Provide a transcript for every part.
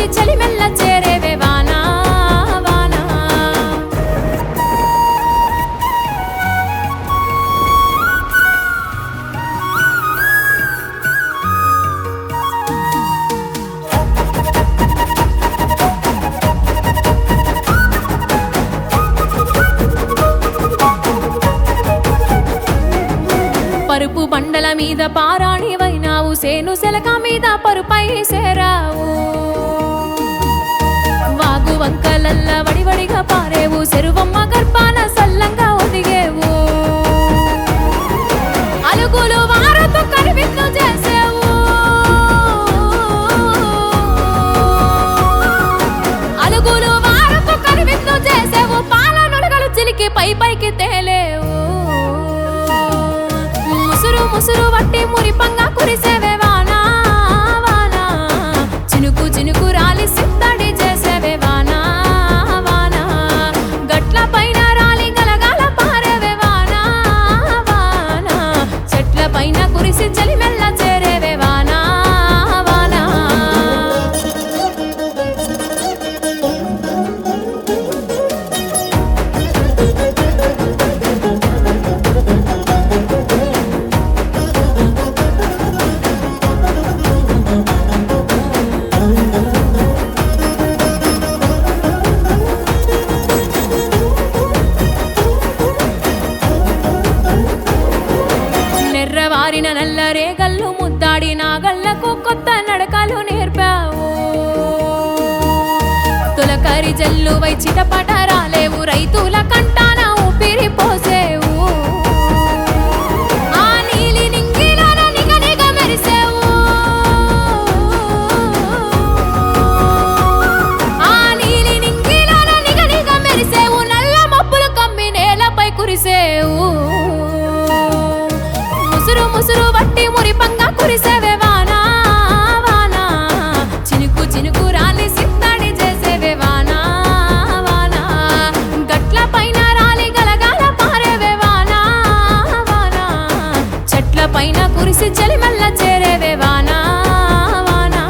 చలిమెల్ల చేరేవే వానా వానా. పరుపు బండల మీద పారాణివైనావు, సేను సెలక మీద పరుపై సేరావు. వాగు వంకలల్ల వడివడిగా పారేవు, చెరువమ్మ గర్భాన సల్లంగా ఒదిగేవు. అలుగులు వారతో కరివిందు చేసేవు, అలుగులు వారతో కరివిందు చేసేవు. పాల నుడగలు చిలికి పై పైకి తేలేవు. ముసురు ముసురు వట్టి మురిపంగా కురిసేవే వానా వానా. చినుకు చినుకు రాలి సిద్ధడి చేసేవే వానా వానా. గట్ల పైన రాలి గలగాల పారేవే వానా వానా. చెట్ల పైన కురిసి చలిమెల్ల చేరేవే వానా వానా. నెర్రవారిన నల్ల రేగళ్ళు ముద్దాడి నాగళ్లకు కొత్త నడకలు నేర్పావు. తొలకరి జల్లువై చిటపట రాలేవు, రైతుల కంటాన ఊపిరి పోసేవు. ఆ నీలి నింగిలోన నిగనిగ మెరిసేవు, ఆ నీలి నింగిలోన నిగనిగ మెరిసేవు. నల్ల మబ్బులు కమ్మి నేలపై కురిసేవు. ముసురు ముసురు వట్టి మురిపంగా కురిసేవే వానా వానా. చినుకు చినుకు రాలి సిద్ధడి చేసేవే వానా వానా. గట్ల పైన రాలి గలగాల పారేవే వానా వానా. చెట్ల పైన కురిసి చలిమెల్ల చేరేవే వానా వానా.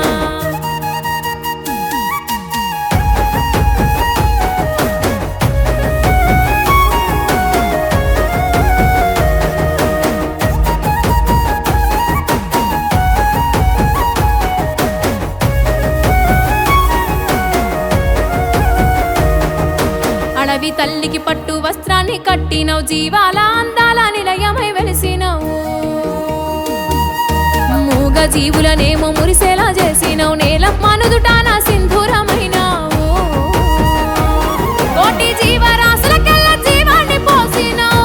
అడవి తల్లికి పట్టు వస్త్రాన్ని కట్టినవు, జీవాల అందాల నిలయమై వెలిసినవు. మూగ జీవులనేమో మురిసేలా చేసినవు, నేలమ్మ నుదుటాన సింధూరమైనావు. కోటి జీవరాశులకెల్ల జీవాన్ని పోసినవు,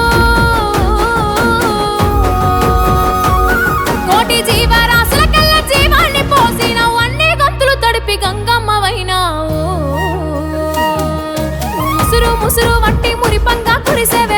కోటి జీవరాశులకెల్ల జీవాన్ని పోసినవు. అన్ని గంతులు తడిపి గంగమ్మవైనావు. ముసురు ముసురు వట్టి మురిపంగా కురిసేవే